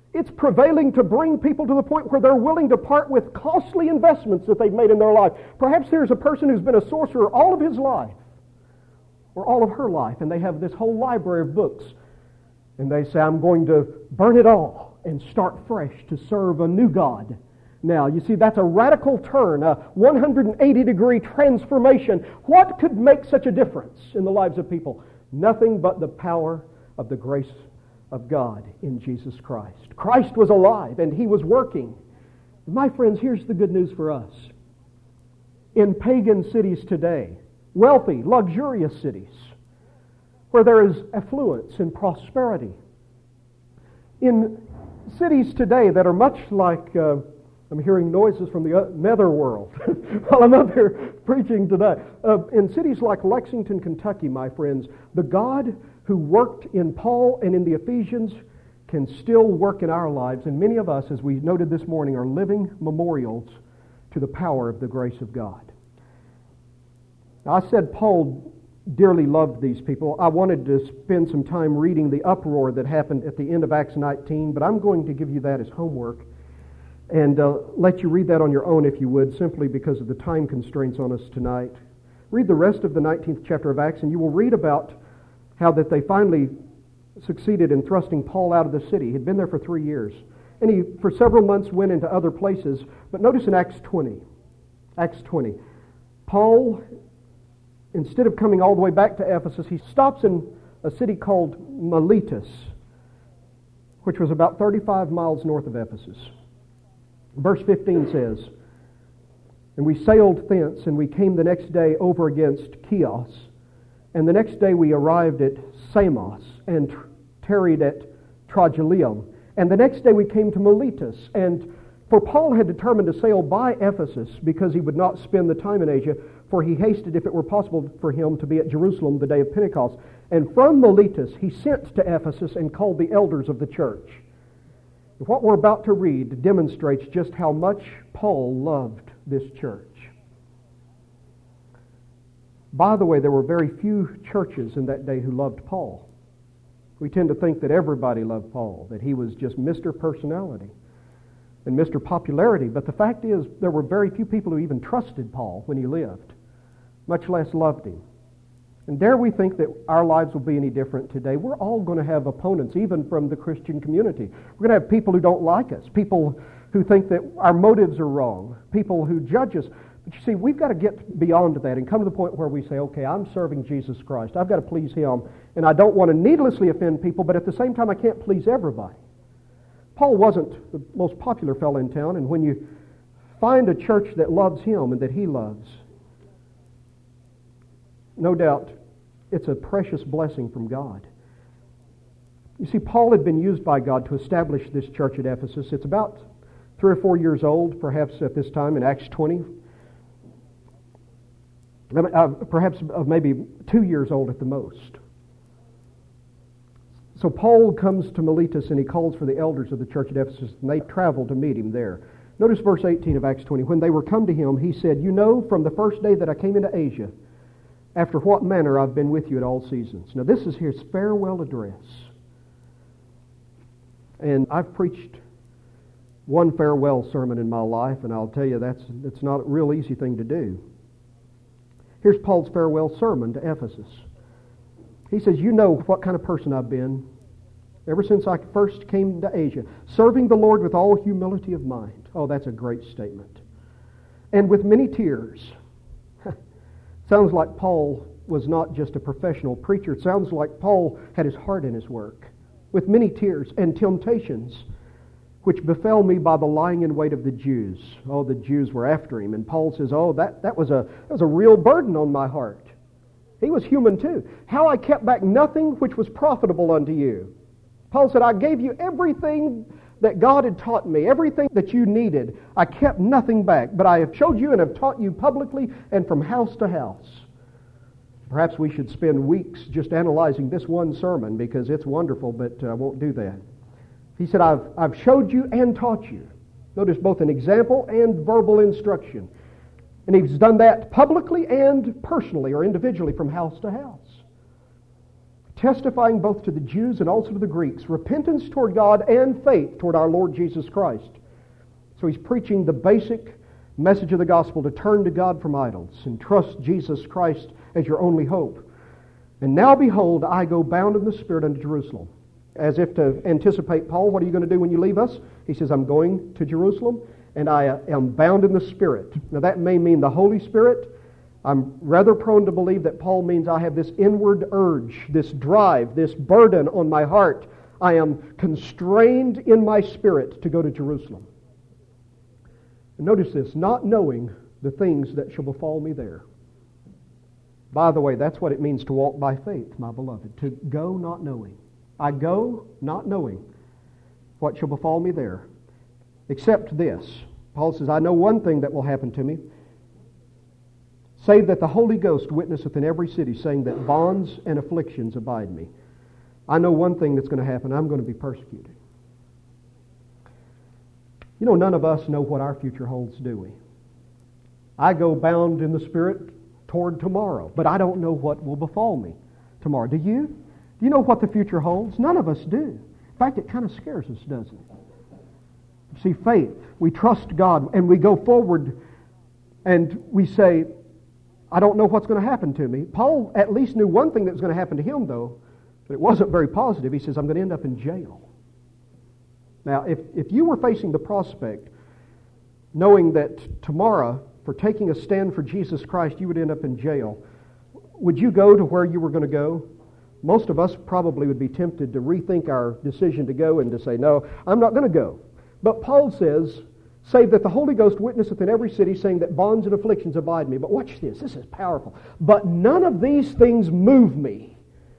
[SPEAKER 1] It's prevailing to bring people to the point where they're willing to part with costly investments that they've made in their life. Perhaps there's a person who's been a sorcerer all of his life, or all of her life, and they have this whole library of books. And they say, I'm going to burn it all and start fresh to serve a new God. Now, you see, that's a radical turn, a 180-degree transformation. What could make such a difference in the lives of people? Nothing but the power of the grace of God in Jesus Christ. Christ was alive and He was working. My friends, here's the good news for us. In pagan cities today, wealthy, luxurious cities, where there is affluence and prosperity, in cities today that are much like... I'm hearing noises from the netherworld while I'm up here preaching today. In cities like Lexington, Kentucky, my friends, the God who worked in Paul and in the Ephesians can still work in our lives. And many of us, as we noted this morning, are living memorials to the power of the grace of God. Now, I said Paul dearly loved these people. I wanted to spend some time reading the uproar that happened at the end of Acts 19, but I'm going to give you that as homework. And let you read that on your own if you would, simply because of the time constraints on us tonight. Read the rest of the 19th chapter of Acts, and you will read about how that they finally succeeded in thrusting Paul out of the city. He'd been there for 3 years. And he, for several months, went into other places. But notice in Acts 20, Paul, instead of coming all the way back to Ephesus, he stops in a city called Miletus, which was about 35 miles north of Ephesus. Verse 15 says, And we sailed thence, and we came the next day over against Chios. And the next day we arrived at Samos, and tarried at Trogyllium. And the next day we came to Miletus. And for Paul had determined to sail by Ephesus, because he would not spend the time in Asia, for he hasted, if it were possible for him, to be at Jerusalem the day of Pentecost. And from Miletus he sent to Ephesus and called the elders of the church. What we're about to read demonstrates just how much Paul loved this church. By the way, there were very few churches in that day who loved Paul. We tend to think that everybody loved Paul, that he was just Mr. Personality and Mr. Popularity. But the fact is, there were very few people who even trusted Paul when he lived, much less loved him. And dare we think that our lives will be any different today? We're all going to have opponents, even from the Christian community. We're going to have people who don't like us, people who think that our motives are wrong, people who judge us. But you see, we've got to get beyond that and come to the point where we say, okay, I'm serving Jesus Christ. I've got to please Him, and I don't want to needlessly offend people, but at the same time, I can't please everybody. Paul wasn't the most popular fellow in town, and when you find a church that loves him and that he loves, no doubt it's a precious blessing from God. You see, Paul had been used by God to establish this church at Ephesus. It's about 3 or 4 years old, perhaps at this time, in Acts 20. Perhaps maybe 2 years old at the most. So Paul comes to Miletus and he calls for the elders of the church at Ephesus, and they travel to meet him there. Notice verse 18 of Acts 20. When they were come to him, he said, You know, from the first day that I came into Asia, after what manner I've been with you at all seasons. Now this is his farewell address. And I've preached one farewell sermon in my life, and I'll tell you it's not a real easy thing to do. Here's Paul's farewell sermon to Ephesus. He says, You know what kind of person I've been ever since I first came to Asia, serving the Lord with all humility of mind. Oh, that's a great statement. And with many tears. Sounds like Paul was not just a professional preacher. It sounds like Paul had his heart in his work. With many tears and temptations, which befell me by the lying in wait of the Jews. Oh, the Jews were after him. And Paul says, that was a real burden on my heart. He was human too. How I kept back nothing which was profitable unto you. Paul said, I gave you everything that God had taught me, everything that you needed. I kept nothing back, but I have showed you and have taught you publicly and from house to house. Perhaps we should spend weeks just analyzing this one sermon because it's wonderful, but I won't do that. He said, I've showed you and taught you. Notice both an example and verbal instruction. And he's done that publicly and personally or individually from house to house. testifying both to the Jews and also to the Greeks, repentance toward God and faith toward our Lord Jesus Christ. So he's preaching the basic message of the gospel, to turn to God from idols and trust Jesus Christ as your only hope. And now behold, I go bound in the Spirit unto Jerusalem. As if to anticipate Paul, what are you going to do when you leave us? He says, I'm going to Jerusalem, and I am bound in the Spirit. Now that may mean the Holy Spirit. I'm rather prone to believe that Paul means I have this inward urge, this drive, this burden on my heart. I am constrained in my spirit to go to Jerusalem. And notice this, not knowing the things that shall befall me there. By the way, that's what it means to walk by faith, my beloved, to go not knowing. I go not knowing what shall befall me there, except this. Paul says, I know one thing that will happen to me, save that the Holy Ghost witnesseth in every city, saying that bonds and afflictions abide me. I know one thing that's going to happen. I'm going to be persecuted. You know, none of us know what our future holds, do we? I go bound in the Spirit toward tomorrow, but I don't know what will befall me tomorrow. Do you? Do you know what the future holds? None of us do. In fact, it kind of scares us, doesn't it? See, faith, we trust God, and we go forward, and we say, I don't know what's going to happen to me. Paul at least knew one thing that was going to happen to him, though, but it wasn't very positive. He says, I'm going to end up in jail. Now, if you were facing the prospect, knowing that tomorrow, for taking a stand for Jesus Christ, you would end up in jail, would you go to where you were going to go? Most of us probably would be tempted to rethink our decision to go and to say, no, I'm not going to go. But Paul says, save that the Holy Ghost witnesseth in every city, saying that bonds and afflictions abide me. But watch this. This is powerful. But none of these things move me.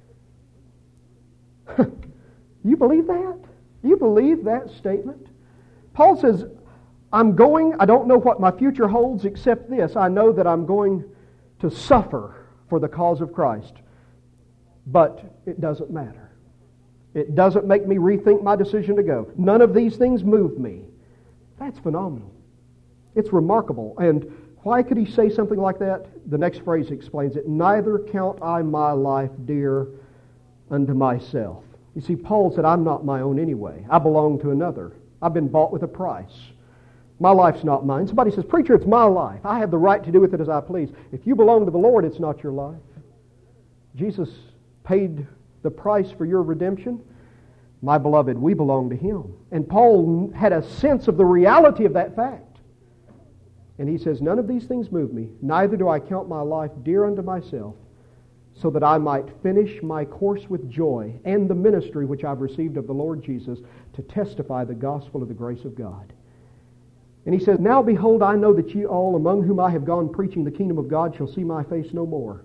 [SPEAKER 1] You believe that? You believe that statement? Paul says, I'm going, I don't know what my future holds except this. I know that I'm going to suffer for the cause of Christ. But it doesn't matter. It doesn't make me rethink my decision to go. None of these things move me. That's phenomenal. It's remarkable. And why could he say something like that? The next phrase explains it. Neither count I my life dear unto myself. You see, Paul said, I'm not my own anyway. I belong to another. I've been bought with a price. My life's not mine. Somebody says, preacher, it's my life. I have the right to do with it as I please. If you belong to the Lord, it's not your life. Jesus paid the price for your redemption. My beloved, we belong to Him. And Paul had a sense of the reality of that fact. And he says, none of these things move me, neither do I count my life dear unto myself, so that I might finish my course with joy and the ministry which I've received of the Lord Jesus to testify the gospel of the grace of God. And he says, now behold, I know that ye all among whom I have gone preaching the kingdom of God shall see my face no more.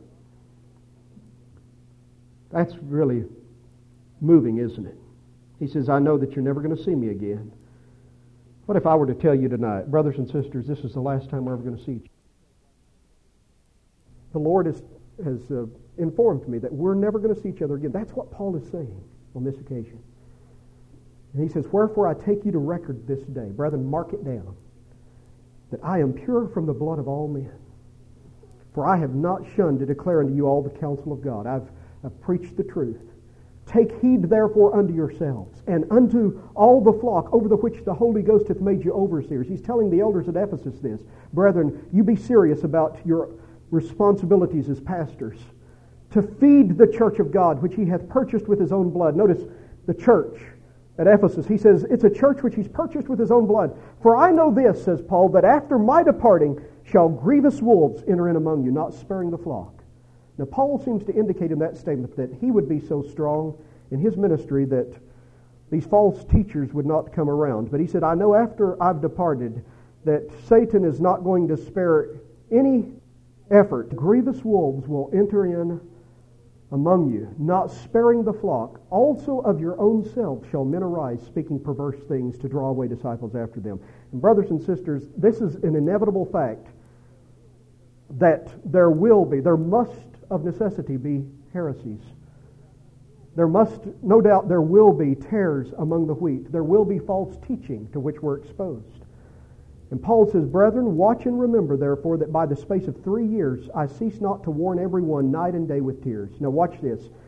[SPEAKER 1] That's really moving, isn't it? He says, I know that you're never going to see me again. What if I were to tell you tonight, brothers and sisters, this is the last time we're ever going to see each other? The Lord has informed me that we're never going to see each other again. That's what Paul is saying on this occasion. And he says, wherefore I take you to record this day. Brethren, mark it down, that I am pure from the blood of all men. For I have not shunned to declare unto you all the counsel of God. I've preached the truth. Take heed therefore unto yourselves, and unto all the flock over the which the Holy Ghost hath made you overseers. He's telling the elders at Ephesus this. Brethren, you be serious about your responsibilities as pastors, to feed the church of God, which He hath purchased with His own blood. Notice the church at Ephesus. He says, it's a church which He's purchased with His own blood. For I know this, says Paul, that after my departing shall grievous wolves enter in among you, not sparing the flock. Now, Paul seems to indicate in that statement that he would be so strong in his ministry that these false teachers would not come around. But he said, I know after I've departed that Satan is not going to spare any effort. Grievous wolves will enter in among you, not sparing the flock. Also of your own selves shall men arise, speaking perverse things to draw away disciples after them. And brothers and sisters, this is an inevitable fact that there must of necessity be heresies. There must, no doubt, there will be tares among the wheat. There will be false teaching to which we're exposed. And Paul says, brethren, watch and remember, therefore, that by the space of 3 years I cease not to warn everyone night and day with tears. Now watch this.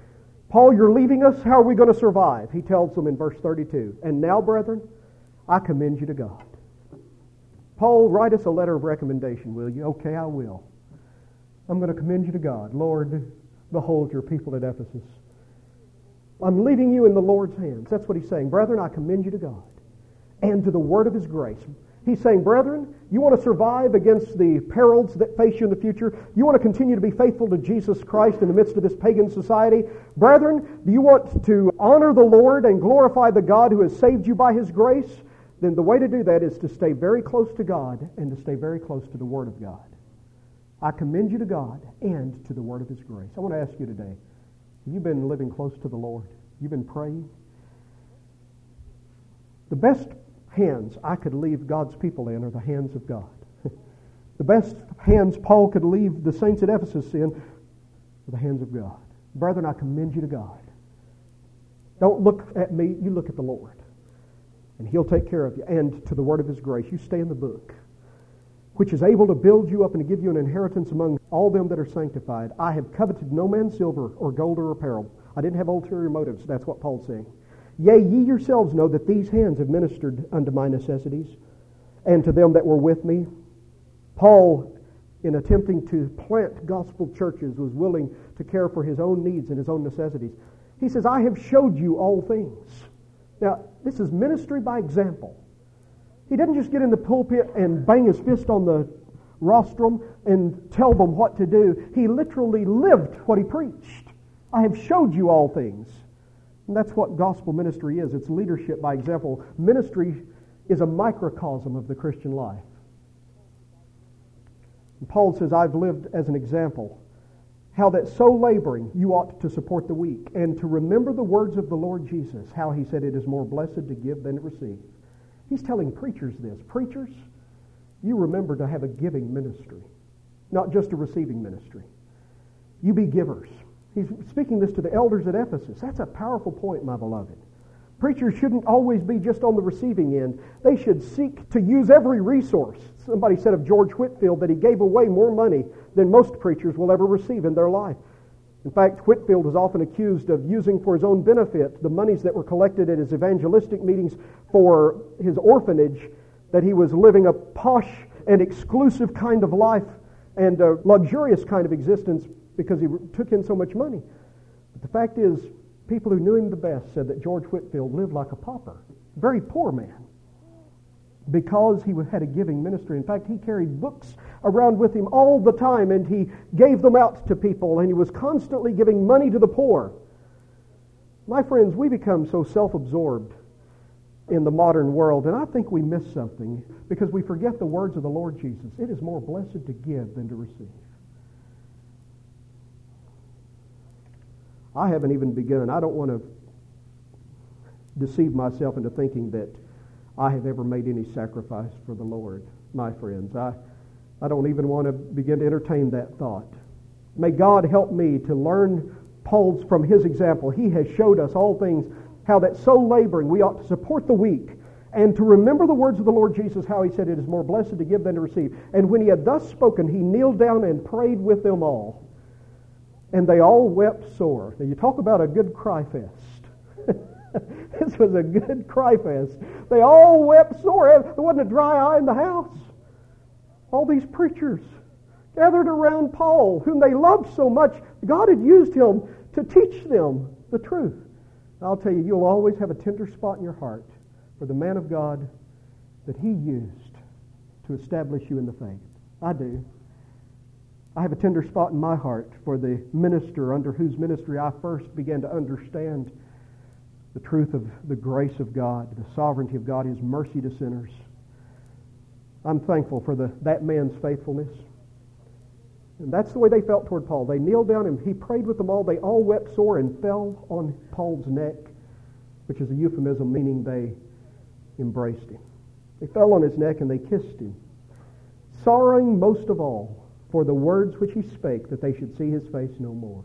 [SPEAKER 1] Paul, you're leaving us. How are we going to survive? He tells them in verse 32, and now, brethren, I commend you to God. Paul, write us a letter of recommendation, will you? Okay, I will. I'm going to commend you to God. Lord, behold your people at Ephesus. I'm leaving you in the Lord's hands. That's what he's saying. Brethren, I commend you to God and to the word of his grace. He's saying, brethren, you want to survive against the perils that face you in the future? You want to continue to be faithful to Jesus Christ in the midst of this pagan society? Brethren, do you want to honor the Lord and glorify the God who has saved you by his grace? Then the way to do that is to stay very close to God and to stay very close to the Word of God. I commend you to God and to the Word of his grace. I want to ask you today, have you been living close to the Lord? You've been praying? The best hands I could leave God's people in are the hands of God. The best hands Paul could leave the saints at Ephesus in are the hands of God. Brethren, I commend you to God. Don't look at me, you look at the Lord. And he'll take care of you. And to the word of his grace, you stay in the book, which is able to build you up and to give you an inheritance among all them that are sanctified. I have coveted no man's silver or gold or apparel. I didn't have ulterior motives. That's what Paul's saying. Yea, ye yourselves know that these hands have ministered unto my necessities, and to them that were with me. Paul, in attempting to plant gospel churches, was willing to care for his own needs and his own necessities. He says, I have showed you all things. Now, this is ministry by example. He didn't just get in the pulpit and bang his fist on the rostrum and tell them what to do. He literally lived what he preached. I have showed you all things. And that's what gospel ministry is. It's leadership by example. Ministry is a microcosm of the Christian life. And Paul says, I've lived as an example how that so laboring you ought to support the weak, and to remember the words of the Lord Jesus, how he said it is more blessed to give than to receive. He's telling preachers this. Preachers, you remember to have a giving ministry, not just a receiving ministry. You be givers. He's speaking this to the elders at Ephesus. That's a powerful point, my beloved. Preachers shouldn't always be just on the receiving end. They should seek to use every resource. Somebody said of George Whitefield that he gave away more money than most preachers will ever receive in their life. In fact, Whitefield was often accused of using for his own benefit the monies that were collected at his evangelistic meetings for his orphanage, that he was living a posh and exclusive kind of life and a luxurious kind of existence because he took in so much money. But the fact is, people who knew him the best said that George Whitefield lived like a pauper, a very poor man, because he had a giving ministry. In fact, he carried books around with him all the time, and he gave them out to people, and he was constantly giving money to the poor. My friends, we become so self-absorbed in the modern world, and I think we miss something because we forget the words of the Lord Jesus. It is more blessed to give than to receive. I haven't even begun. I don't want to deceive myself into thinking that I have ever made any sacrifice for the Lord, my friends. I don't even want to begin to entertain that thought. May God help me to learn Paul's from his example. He has showed us all things, how that so laboring we ought to support the weak, and to remember the words of the Lord Jesus, how he said it is more blessed to give than to receive. And when he had thus spoken, he kneeled down and prayed with them all. And they all wept sore. Now you talk about a good cry fest. This was a good cry fest. They all wept sore. There wasn't a dry eye in the house. All these preachers gathered around Paul, whom they loved so much. God had used him to teach them the truth. I'll tell you, you'll always have a tender spot in your heart for the man of God that he used to establish you in the faith. I do. I have a tender spot in my heart for the minister under whose ministry I first began to understand the truth of the grace of God, the sovereignty of God, his mercy to sinners. I'm thankful for that man's faithfulness. And that's the way they felt toward Paul. They kneeled down and he prayed with them all. They all wept sore and fell on Paul's neck, which is a euphemism meaning they embraced him. They fell on his neck and they kissed him, sorrowing most of all for the words which he spake, that they should see his face no more.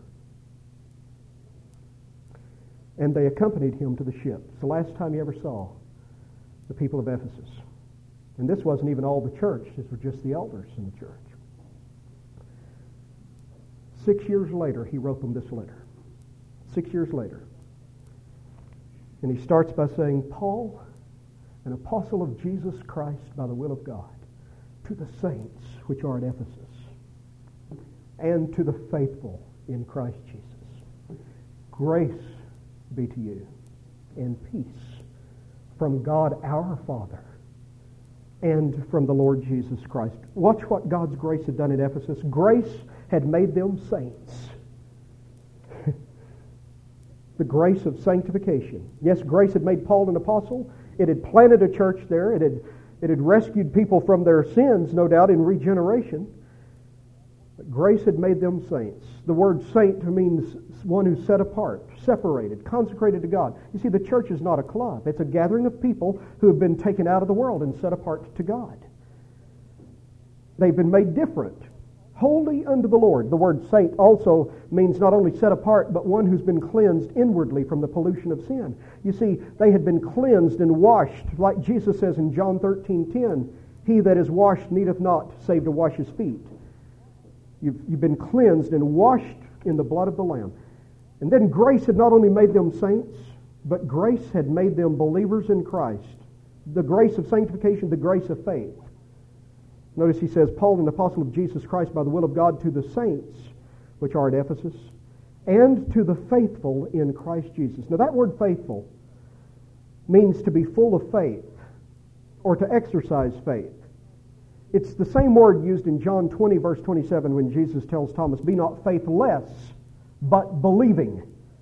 [SPEAKER 1] And they accompanied him to the ship. It's the last time he ever saw the people of Ephesus. And this wasn't even all the church. These were just the elders in the church. 6 years later, he wrote them this letter. 6 years later. And he starts by saying, Paul, an apostle of Jesus Christ by the will of God, to the saints which are at Ephesus, and to the faithful in Christ Jesus. Grace be to you, and peace from God our Father and from the Lord Jesus Christ. Watch what God's grace had done at Ephesus. Grace had made them saints. The grace of sanctification. Yes, grace had made Paul an apostle. It had planted a church there. It had rescued people from their sins, no doubt, in regeneration. But grace had made them saints. The word saint means one who's set apart, separated, consecrated to God. You see, the church is not a club. It's a gathering of people who have been taken out of the world and set apart to God. They've been made different, holy unto the Lord. The word saint also means not only set apart, but one who's been cleansed inwardly from the pollution of sin. You see, they had been cleansed and washed, like Jesus says in John 13:10, he that is washed needeth not save to wash his feet. You've been cleansed and washed in the blood of the Lamb. And then grace had not only made them saints, but grace had made them believers in Christ. The grace of sanctification, the grace of faith. Notice he says, Paul, an apostle of Jesus Christ by the will of God, to the saints which are at Ephesus, and to the faithful in Christ Jesus. Now that word faithful means to be full of faith, or to exercise faith. It's the same word used in John 20, verse 27, when Jesus tells Thomas, be not faithless, but believing.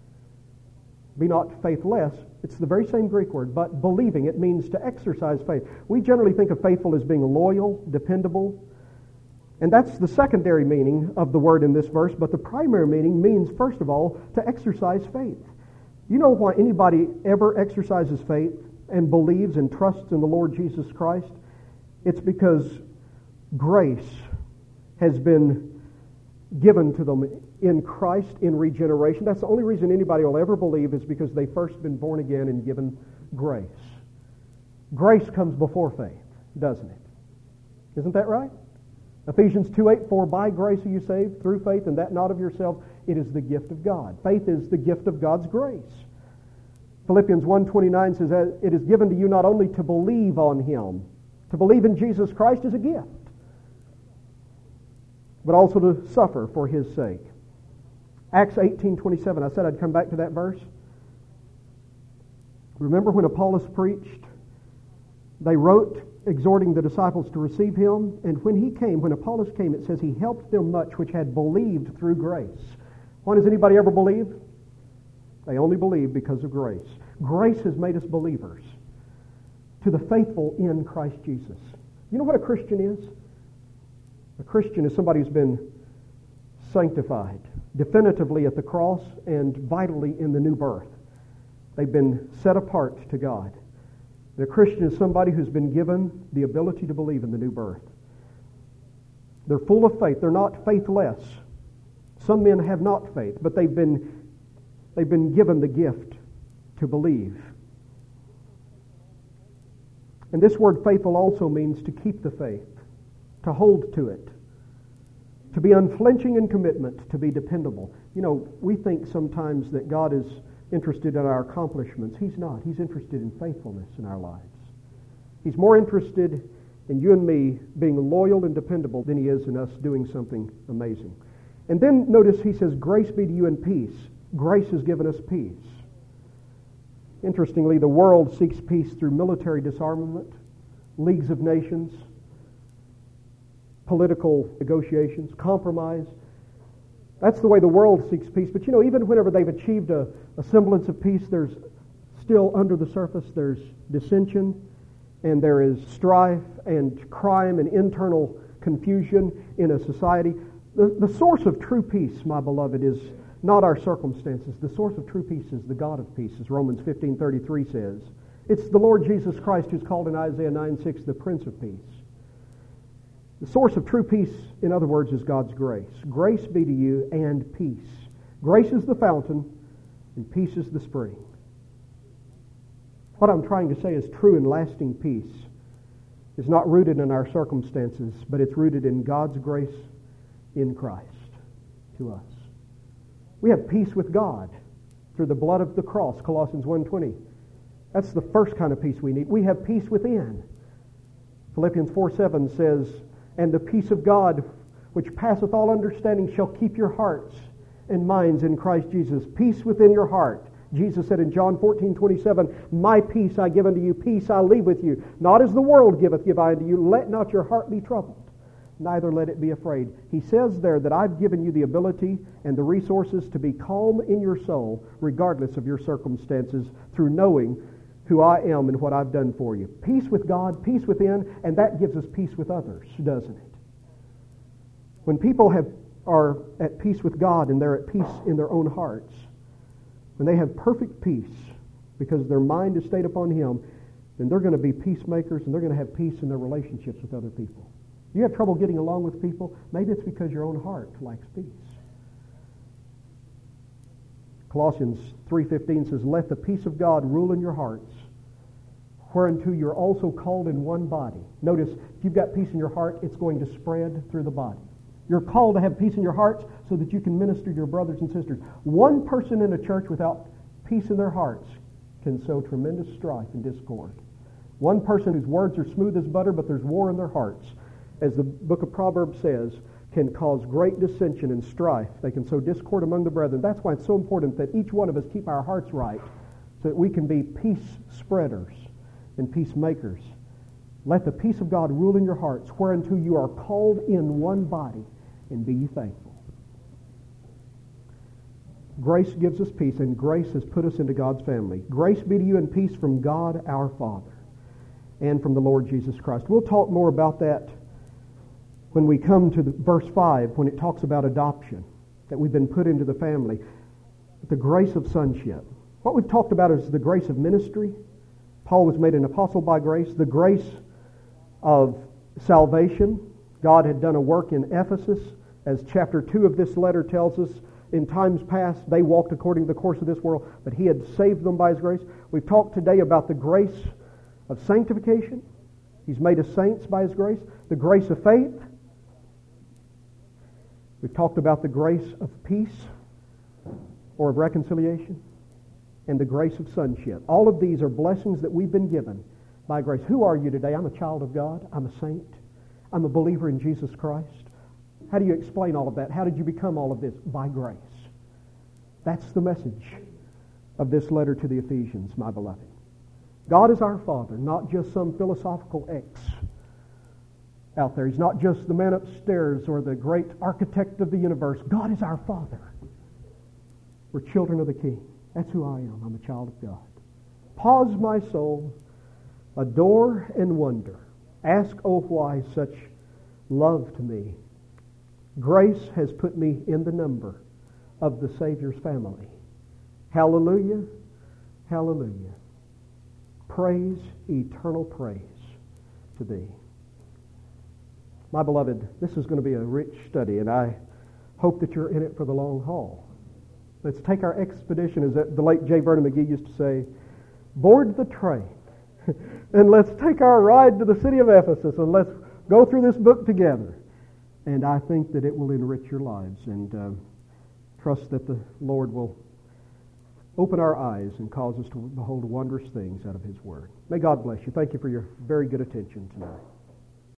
[SPEAKER 1] Be not faithless. It's the very same Greek word, but believing. It means to exercise faith. We generally think of faithful as being loyal, dependable. And that's the secondary meaning of the word in this verse, but the primary meaning means, first of all, to exercise faith. You know why anybody ever exercises faith and believes and trusts in the Lord Jesus Christ? It's because grace has been given to them in Christ in regeneration. That's the only reason anybody will ever believe, is because they've first been born again and given grace. Grace comes before faith, doesn't it? Isn't that right? Ephesians 2:8, for by grace are you saved through faith, and that not of yourselves, it is the gift of God. Faith is the gift of God's grace. Philippians 1:29 says, it is given to you not only to believe on Him. To believe in Jesus Christ is a gift, but also to suffer for His sake. Acts 18:27, I said I'd come back to that verse. Remember when Apollos preached, they wrote exhorting the disciples to receive him, and when Apollos came, it says he helped them much which had believed through grace. Why does anybody ever believe? They only believe because of grace. Grace has made us believers. To the faithful in Christ Jesus. You know what a Christian is? A Christian is somebody who's been sanctified definitively at the cross and vitally in the new birth. They've been set apart to God. And a Christian is somebody who's been given the ability to believe in the new birth. They're full of faith. They're not faithless. Some men have not faith, but they've been given the gift to believe. And this word faithful also means to keep the faith, to hold to it, to be unflinching in commitment, to be dependable. You know, we think sometimes that God is interested in our accomplishments. He's not. He's interested in faithfulness in our lives. He's more interested in you and me being loyal and dependable than He is in us doing something amazing. And then notice He says, grace be to you and peace. Grace has given us peace. Interestingly, the world seeks peace through military disarmament, leagues of nations, political negotiations, compromise. That's the way the world seeks peace. But you know, even whenever they've achieved a semblance of peace, there's still under the surface, there's dissension, and there is strife and crime and internal confusion in a society. The source of true peace, my beloved, is not our circumstances. The source of true peace is the God of peace, as Romans 15:33 says. It's the Lord Jesus Christ who's called in Isaiah 9:6 the Prince of Peace. The source of true peace, in other words, is God's grace. Grace be to you and peace. Grace is the fountain, and peace is the spring. What I'm trying to say is true and lasting peace is not rooted in our circumstances, but it's rooted in God's grace in Christ to us. We have peace with God through the blood of the cross, Colossians 1:20. That's the first kind of peace we need. We have peace within. Philippians 4:7 says, "And the peace of God, which passeth all understanding, shall keep your hearts and minds in Christ Jesus." Peace within your heart. Jesus said in John 14:27, "My peace I give unto you, peace I leave with you. Not as the world giveth give I unto you. Let not your heart be troubled, neither let it be afraid." He says there that I've given you the ability and the resources to be calm in your soul, regardless of your circumstances, through knowing who I am and what I've done for you. Peace with God, peace within, and that gives us peace with others, doesn't it? When people are at peace with God and they're at peace in their own hearts, when they have perfect peace because their mind is stayed upon Him, then they're going to be peacemakers and they're going to have peace in their relationships with other people. You have trouble getting along with people? Maybe it's because your own heart lacks peace. Colossians 3:15 says, "Let the peace of God rule in your hearts, whereunto you're also called in one body." Notice, if you've got peace in your heart, it's going to spread through the body. You're called to have peace in your hearts so that you can minister to your brothers and sisters. One person in a church without peace in their hearts can sow tremendous strife and discord. One person whose words are smooth as butter, but there's war in their hearts, as the book of Proverbs says, can cause great dissension and strife. They can sow discord among the brethren. That's why it's so important that each one of us keep our hearts right so that we can be peace spreaders and peacemakers. Let the peace of God rule in your hearts, whereunto you are called in one body, and be ye thankful. Grace gives us peace, and grace has put us into God's family. Grace be to you and peace from God our Father and from the Lord Jesus Christ. We'll talk more about that when we come to verse 5, when it talks about adoption, that we've been put into the family, the grace of sonship. What we've talked about is the grace of ministry. Paul was made an apostle by grace. The grace of salvation. God had done a work in Ephesus, as chapter 2 of this letter tells us. In times past, they walked according to the course of this world, but He had saved them by His grace. We've talked today about the grace of sanctification. He's made us saints by His grace. The grace of faith. We've talked about the grace of peace or of reconciliation and the grace of sonship. All of these are blessings that we've been given by grace. Who are you today? I'm a child of God. I'm a saint. I'm a believer in Jesus Christ. How do you explain all of that? How did you become all of this? By grace. That's the message of this letter to the Ephesians, my beloved. God is our Father, not just some philosophical X out there. He's not just the man upstairs or the great architect of the universe. God is our Father. We're children of the King. That's who I am. I'm a child of God. Pause, my soul. Adore and wonder. Ask, oh, why such love to me? Grace has put me in the number of the Savior's family. Hallelujah. Hallelujah. Praise, eternal praise to Thee. My beloved, this is going to be a rich study, and I hope that you're in it for the long haul. Let's take our expedition, as the late J. Vernon McGee used to say, board the train, and let's take our ride to the city of Ephesus, and let's go through this book together. And I think that it will enrich your lives, and trust that the Lord will open our eyes and cause us to behold wondrous things out of His Word. May God bless you. Thank you for your very good attention tonight.